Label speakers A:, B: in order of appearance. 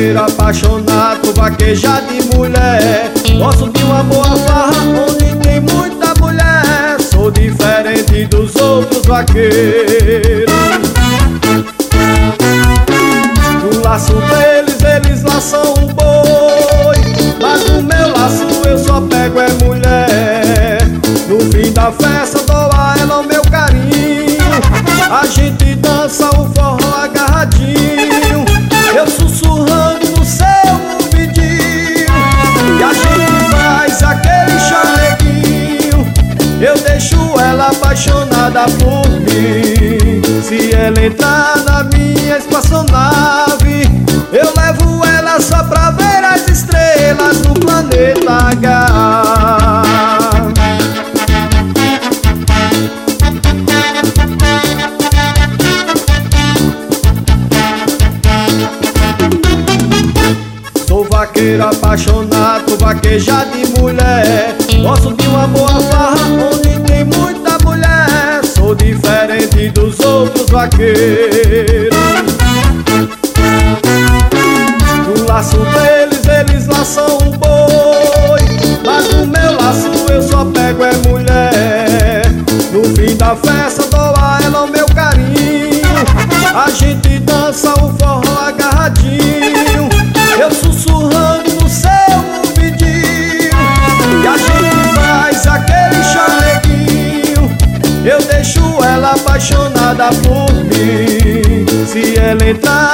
A: vaqueiro apaixonado, vaquejar de mulher. Gosto de uma boa farra onde tem muita mulher. Sou diferente dos outros vaqueiros. No laço deles, eles laçam um boi, mas no meu laço eu só pego é mulher. No fim da festa dou a ela o meu carinho. A gente dança um forró agarradinho, eu sussurrando no seu ouvidinho, e a gente faz aquele chameguinho. Eu deixo ela apaixonada por mim. Se ela entrar na minha espaçonave, eu levo ela só pra ver as estrelas no planeta H. Sou vaqueiro apaixonado, vaquejar de mulher. Gosto de uma boa farra onde tem muita mulher. Sou diferente dos outros vaqueiros. No laço deles, eles laçam um boi, mas no meu laço eu só pego é mulher. No fim da festa dou a ela o meu carinho. A gente dança um forró agarradinho, eu sussurrando no seu ouvidinho, e a gente faz aquele chameguinho. Eu deixo ela apaixonada por mim. Se ela entrar